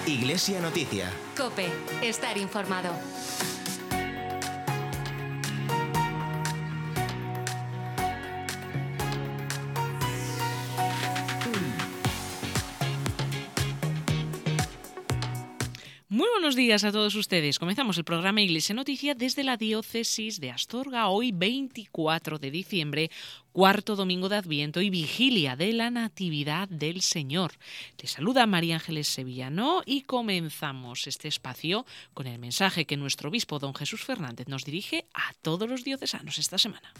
Iglesia Noticia. COPE. Estar informado. Muy buenos días a todos ustedes. Comenzamos el programa Iglesia Noticia desde la diócesis de Astorga, hoy 24 de diciembre, cuarto domingo de Adviento y vigilia de la Natividad del Señor. Les saluda María Ángeles Sevillano y comenzamos este espacio con el mensaje que nuestro obispo don Jesús Fernández nos dirige a todos los diocesanos esta semana.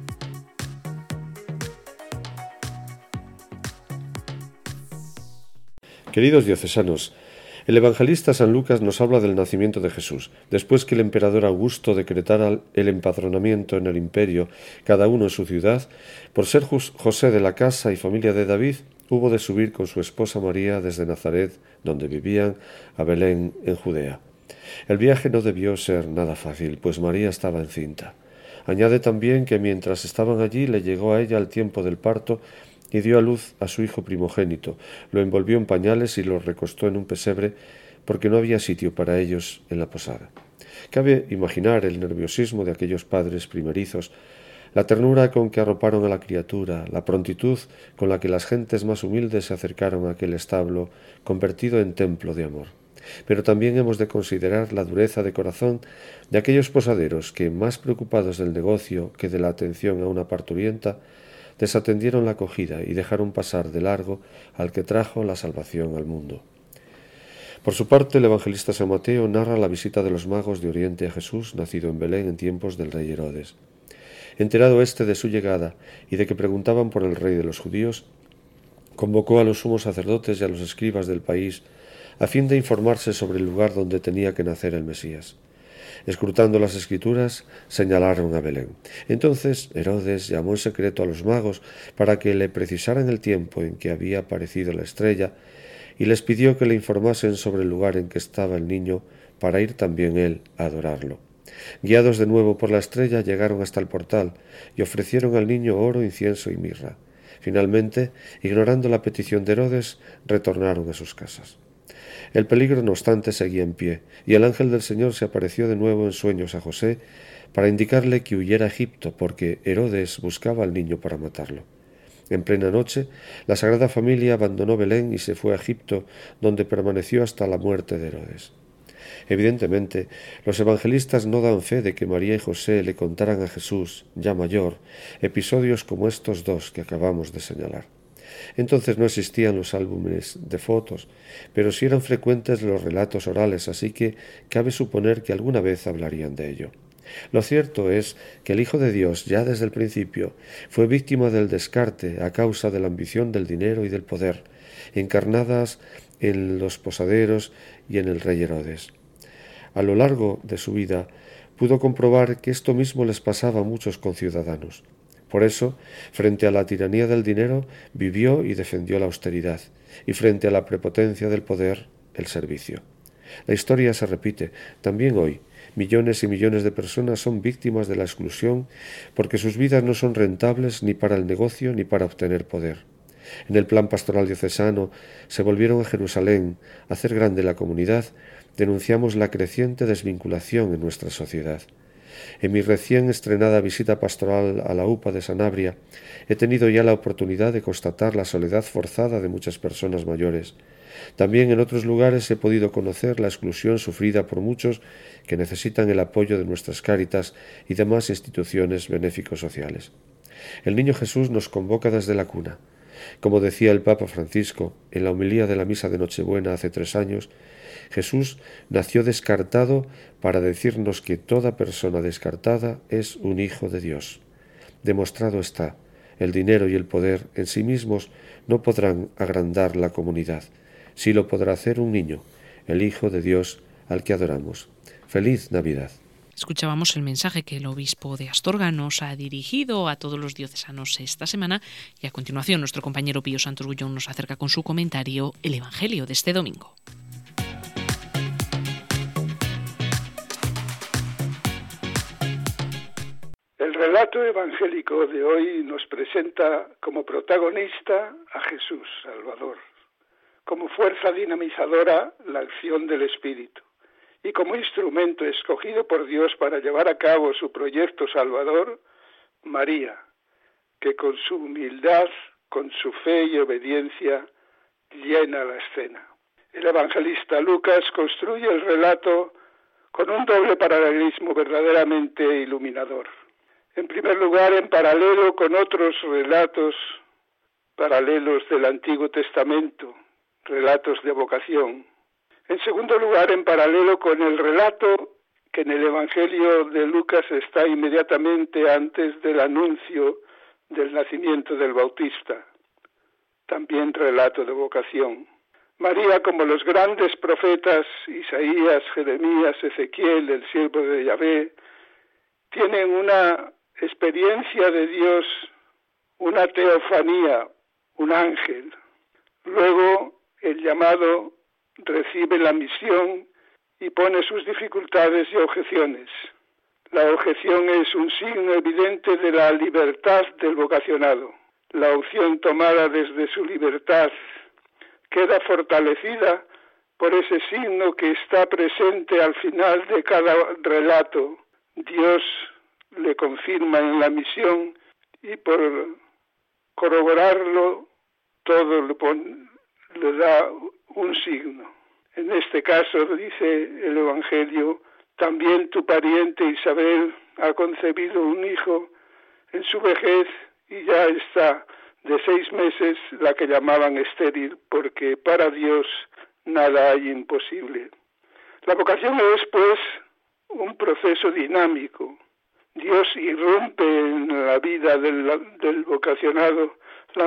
Queridos diocesanos, el evangelista San Lucas nos habla del nacimiento de Jesús. Después que el emperador Augusto decretara el empadronamiento en el imperio, cada uno en su ciudad, por ser José de la casa y familia de David, hubo de subir con su esposa María desde Nazaret, donde vivían, a Belén, en Judea. El viaje no debió ser nada fácil, pues María estaba encinta. Añade también que mientras estaban allí le llegó a ella el tiempo del parto y dio a luz a su hijo primogénito, lo envolvió en pañales y lo recostó en un pesebre porque no había sitio para ellos en la posada. Cabe imaginar el nerviosismo de aquellos padres primerizos, la ternura con que arroparon a la criatura, la prontitud con la que las gentes más humildes se acercaron a aquel establo convertido en templo de amor. Pero también hemos de considerar la dureza de corazón de aquellos posaderos que, más preocupados del negocio que de la atención a una parturienta, desatendieron la acogida y dejaron pasar de largo al que trajo la salvación al mundo. Por su parte, el evangelista San Mateo narra la visita de los magos de Oriente a Jesús, nacido en Belén en tiempos del rey Herodes. Enterado éste de su llegada y de que preguntaban por el rey de los judíos, convocó a los sumos sacerdotes y a los escribas del país a fin de informarse sobre el lugar donde tenía que nacer el Mesías. Escrutando las escrituras, señalaron a Belén. Entonces Herodes llamó en secreto a los magos para que le precisaran el tiempo en que había aparecido la estrella y les pidió que le informasen sobre el lugar en que estaba el niño para ir también él a adorarlo. Guiados de nuevo por la estrella, llegaron hasta el portal y ofrecieron al niño oro, incienso y mirra. Finalmente, ignorando la petición de Herodes, retornaron a sus casas. El peligro, no obstante, seguía en pie, y el ángel del Señor se apareció de nuevo en sueños a José para indicarle que huyera a Egipto, porque Herodes buscaba al niño para matarlo. En plena noche, la Sagrada Familia abandonó Belén y se fue a Egipto, donde permaneció hasta la muerte de Herodes. Evidentemente, los evangelistas no dan fe de que María y José le contaran a Jesús, ya mayor, episodios como estos dos que acabamos de señalar. Entonces no existían los álbumes de fotos, pero sí eran frecuentes los relatos orales, así que cabe suponer que alguna vez hablarían de ello. Lo cierto es que el Hijo de Dios, ya desde el principio, fue víctima del descarte a causa de la ambición del dinero y del poder, encarnadas en los posaderos y en el rey Herodes. A lo largo de su vida pudo comprobar que esto mismo les pasaba a muchos conciudadanos. Por eso, frente a la tiranía del dinero, vivió y defendió la austeridad, y frente a la prepotencia del poder, el servicio. La historia se repite. También hoy, millones y millones de personas son víctimas de la exclusión porque sus vidas no son rentables ni para el negocio ni para obtener poder. En el plan pastoral diocesano se volvieron a Jerusalén a hacer grande la comunidad. Denunciamos la creciente desvinculación en nuestra sociedad. En mi recién estrenada visita pastoral a la UPA de Sanabria, he tenido ya la oportunidad de constatar la soledad forzada de muchas personas mayores. También en otros lugares he podido conocer la exclusión sufrida por muchos que necesitan el apoyo de nuestras Cáritas y demás instituciones benéficos sociales. El Niño Jesús nos convoca desde la cuna. Como decía el Papa Francisco en la homilía de la misa de Nochebuena hace 3 años, Jesús nació descartado para decirnos que toda persona descartada es un hijo de Dios. Demostrado está, el dinero y el poder en sí mismos no podrán agrandar la comunidad. Sí lo podrá hacer un niño, el Hijo de Dios al que adoramos. ¡Feliz Navidad! Escuchábamos el mensaje que el obispo de Astorga nos ha dirigido a todos los diocesanos esta semana y a continuación nuestro compañero Pío Santos Bullón nos acerca con su comentario el Evangelio de este domingo. El relato evangélico de hoy nos presenta como protagonista a Jesús Salvador, como fuerza dinamizadora la acción del Espíritu y como instrumento escogido por Dios para llevar a cabo su proyecto salvador, María, que con su humildad, con su fe y obediencia, llena la escena. El evangelista Lucas construye el relato con un doble paralelismo verdaderamente iluminador. En primer lugar, en paralelo con otros relatos paralelos del Antiguo Testamento, relatos de vocación. En segundo lugar, en paralelo con el relato que en el Evangelio de Lucas está inmediatamente antes del anuncio del nacimiento del Bautista, también relato de vocación. María, como los grandes profetas Isaías, Jeremías, Ezequiel, el siervo de Yahvé, tienen una experiencia de Dios, una teofanía, un ángel. Luego el llamado recibe la misión y pone sus dificultades y objeciones. La objeción es un signo evidente de la libertad del vocacionado. La opción tomada desde su libertad queda fortalecida por ese signo que está presente al final de cada relato. Dios le confirma en la misión y por corroborarlo todo le da un signo. En este caso, dice el Evangelio, también tu pariente Isabel ha concebido un hijo en su vejez y ya está de 6 meses, la que llamaban estéril, porque para Dios nada hay imposible. La vocación es, pues, un proceso dinámico. Dios irrumpe en la vida del vocacionado,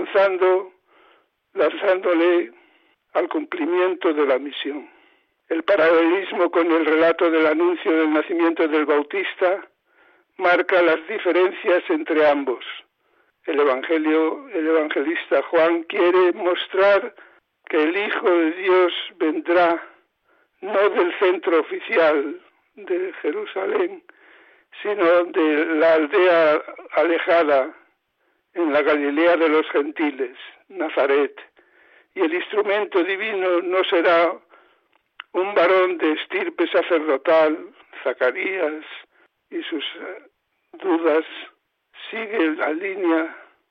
lanzándole al cumplimiento de la misión. El paralelismo con el relato del anuncio del nacimiento del Bautista marca las diferencias entre ambos. El evangelista Juan quiere mostrar que el Hijo de Dios vendrá no del centro oficial de Jerusalén, sino de la aldea alejada en la Galilea de los gentiles, Nazaret, y el instrumento divino no será un varón de estirpe sacerdotal, Zacarías, y sus dudas. Sigue la línea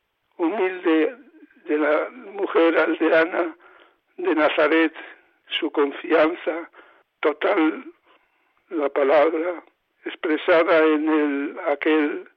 humilde de la mujer aldeana de Nazaret, su confianza total, la palabra expresada en aquel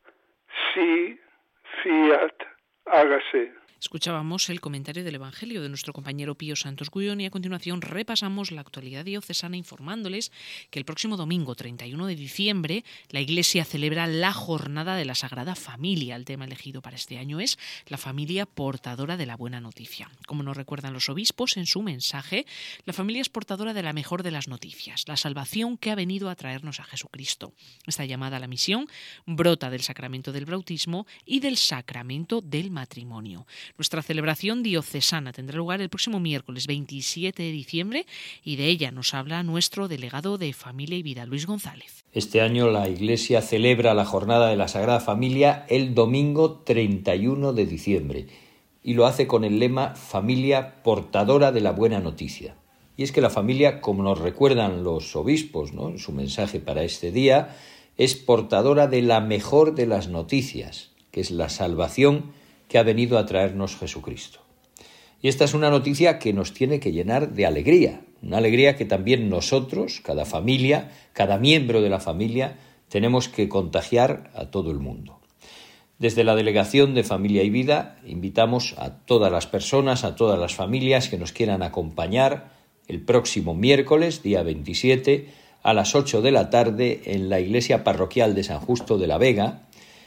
sí, fiat, hágase. Escuchábamos el comentario del Evangelio de nuestro compañero Pío Santos Gullón y a continuación repasamos la actualidad diocesana informándoles que el próximo domingo 31 de diciembre la Iglesia celebra la Jornada de la Sagrada Familia. El tema elegido para este año es la familia portadora de la buena noticia. Como nos recuerdan los obispos en su mensaje, la familia es portadora de la mejor de las noticias, la salvación que ha venido a traernos a Jesucristo. Esta llamada a la misión brota del sacramento del bautismo y del sacramento del matrimonio. Nuestra celebración diocesana tendrá lugar el próximo miércoles 27 de diciembre y de ella nos habla nuestro delegado de Familia y Vida, Luis González. Este año la Iglesia celebra la Jornada de la Sagrada Familia el domingo 31 de diciembre y lo hace con el lema Familia portadora de la buena noticia. Y es que la familia, como nos recuerdan los obispos, ¿no?, en su mensaje para este día, es portadora de la mejor de las noticias, que es la salvación que ha venido a traernos Jesucristo. Y esta es una noticia que nos tiene que llenar de alegría, una alegría que también nosotros, cada familia, cada miembro de la familia, tenemos que contagiar a todo el mundo. Desde la Delegación de Familia y Vida invitamos a todas las personas, a todas las familias que nos quieran acompañar el próximo miércoles, día 27, a las 8 de la tarde en la Iglesia Parroquial de San Justo de la Vega,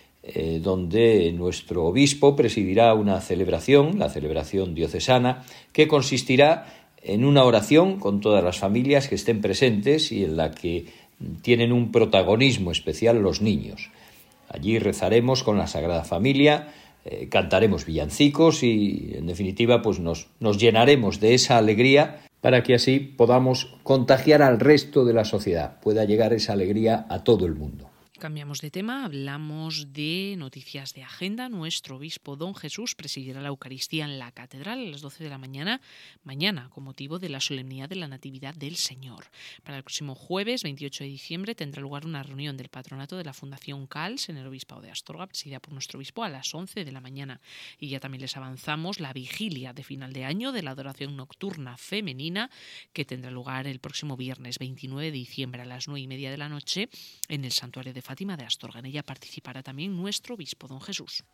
donde nuestro obispo presidirá una celebración, la celebración diocesana, que consistirá en una oración con todas las familias que estén presentes y en la que tienen un protagonismo especial los niños. Allí rezaremos con la Sagrada Familia, cantaremos villancicos y, en definitiva, pues nos llenaremos de esa alegría para que así podamos contagiar al resto de la sociedad, pueda llegar esa alegría a todo el mundo. Cambiamos de tema, hablamos de noticias de agenda. Nuestro obispo don Jesús presidirá la Eucaristía en la Catedral a las 12 de la mañana, con motivo de la solemnidad de la Natividad del Señor. Para el próximo jueves, 28 de diciembre, tendrá lugar una reunión del patronato de la Fundación CALS en el Obispado de Astorga, presidida por nuestro obispo, a las 11 de la mañana. Y ya también les avanzamos la vigilia de final de año de la adoración nocturna femenina, que tendrá lugar el próximo viernes, 29 de diciembre, a las 9:30 de la noche, en el Santuario de Fátima de Astorga. En ella participará también nuestro obispo don Jesús.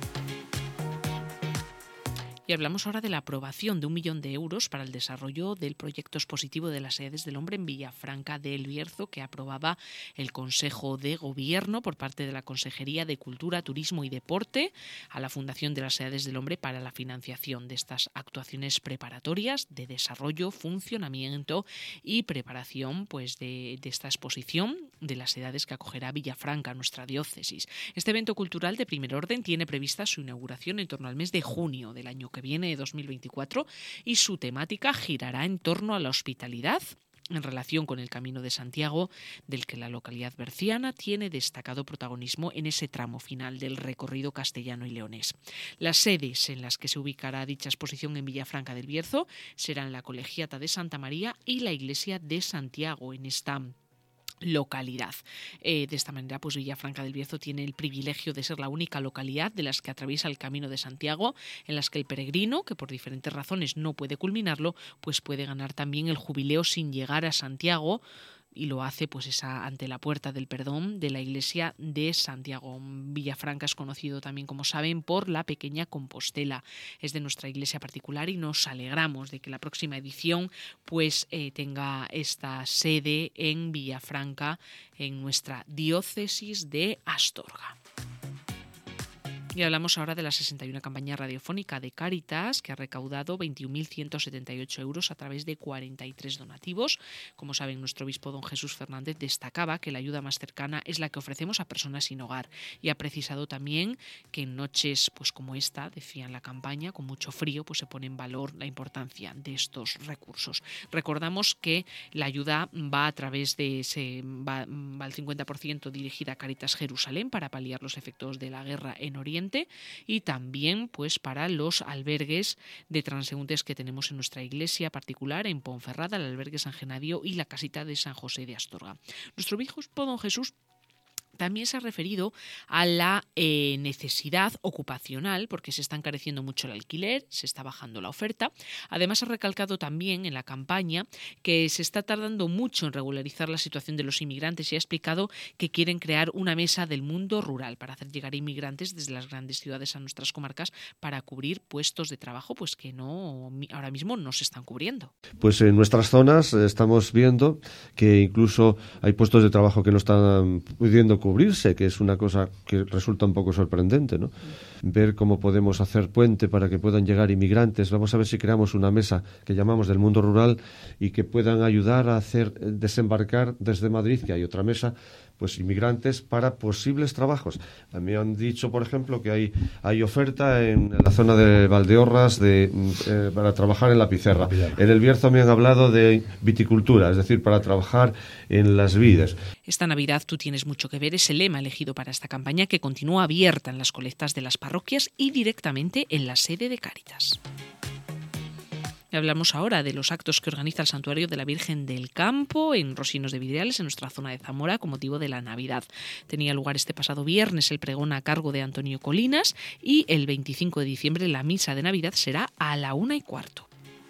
Y hablamos ahora de la aprobación de 1 millón de euros para el desarrollo del proyecto expositivo de las Edades del Hombre en Villafranca del Bierzo, que aprobaba el Consejo de Gobierno por parte de la Consejería de Cultura, Turismo y Deporte a la Fundación de las Edades del Hombre para la financiación de estas actuaciones preparatorias de desarrollo, funcionamiento y preparación de esta exposición de las edades que acogerá Villafranca, nuestra diócesis. Este evento cultural de primer orden tiene prevista su inauguración en torno al mes de junio del año que viene, de 2024, y su temática girará en torno a la hospitalidad en relación con el Camino de Santiago, del que la localidad berciana tiene destacado protagonismo en ese tramo final del recorrido castellano y leonés. Las sedes en las que se ubicará dicha exposición en Villafranca del Bierzo serán la Colegiata de Santa María y la Iglesia de Santiago en esta localidad. De esta manera, Villafranca del Bierzo tiene el privilegio de ser la única localidad de las que atraviesa el Camino de Santiago, en las que el peregrino, que por diferentes razones no puede culminarlo, puede ganar también el jubileo sin llegar a Santiago, y lo hace ante la Puerta del Perdón de la Iglesia de Santiago. Villafranca es conocido también, como saben, por la Pequeña Compostela. Es de nuestra iglesia particular y nos alegramos de que la próxima edición tenga esta sede en Villafranca, en nuestra diócesis de Astorga. Y hablamos ahora de la 61 campaña radiofónica de Cáritas, que ha recaudado 21.178 euros a través de 43 donativos. Como saben, nuestro obispo don Jesús Fernández destacaba que la ayuda más cercana es la que ofrecemos a personas sin hogar, y ha precisado también que en noches como esta, decía en la campaña, con mucho frío, se pone en valor la importancia de estos recursos. Recordamos que la ayuda va a través de va al 50% dirigida a Cáritas Jerusalén para paliar los efectos de la guerra en Oriente, y también para los albergues de transeúntes que tenemos en nuestra iglesia particular en Ponferrada, el albergue San Genadio y la casita de San José de Astorga. Nuestro obispo don Jesús también se ha referido a la necesidad ocupacional, porque se está encareciendo mucho el alquiler, se está bajando la oferta. Además, ha recalcado también en la campaña que se está tardando mucho en regularizar la situación de los inmigrantes, y ha explicado que quieren crear una mesa del mundo rural para hacer llegar inmigrantes desde las grandes ciudades a nuestras comarcas para cubrir puestos de trabajo que ahora mismo no se están cubriendo. En nuestras zonas estamos viendo que incluso hay puestos de trabajo que no están pudiendo cubrirse, que es una cosa que resulta un poco sorprendente, ¿no? Ver cómo podemos hacer puente para que puedan llegar inmigrantes. Vamos a ver si creamos una mesa que llamamos del mundo rural y que puedan ayudar a hacer desembarcar desde Madrid, que hay otra mesa, inmigrantes para posibles trabajos. Me han dicho, por ejemplo, que hay oferta en la zona de Valdeorras para trabajar en la pizarra. En el Bierzo me han hablado de viticultura, es decir, para trabajar en las vides. Esta Navidad tú tienes mucho que ver, es el lema elegido para esta campaña, que continúa abierta en las colectas de las parroquias y directamente en la sede de Cáritas. Hablamos ahora de los actos que organiza el Santuario de la Virgen del Campo en Rosinos de Vidriales, en nuestra zona de Zamora, con motivo de la Navidad. Tenía lugar este pasado viernes el pregón a cargo de Antonio Colinas, y el 25 de diciembre la misa de Navidad será a la 1:15.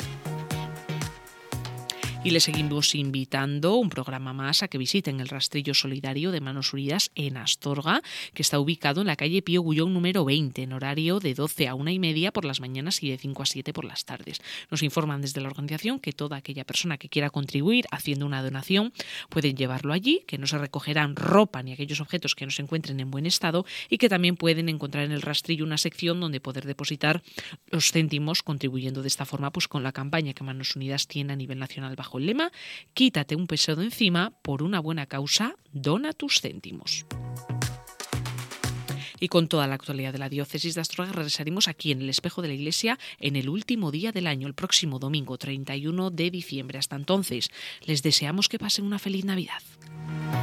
Y les seguimos invitando un programa más a que visiten el rastrillo solidario de Manos Unidas en Astorga, que está ubicado en la calle Pío Gullón número 20, en horario de 12 a 1:30 por las mañanas y de 5 a 7 por las tardes. Nos informan desde la organización que toda aquella persona que quiera contribuir haciendo una donación pueden llevarlo allí, que no se recogerán ropa ni aquellos objetos que no se encuentren en buen estado, y que también pueden encontrar en el rastrillo una sección donde poder depositar los céntimos, contribuyendo de esta forma con la campaña que Manos Unidas tiene a nivel nacional bajo el lema "Quítate un peso de encima, por una buena causa, dona tus céntimos". Y con toda la actualidad de la diócesis de Astorga regresaremos aquí en el Espejo de la Iglesia en el último día del año, el próximo domingo 31 de diciembre. Hasta entonces, les deseamos que pasen una feliz Navidad.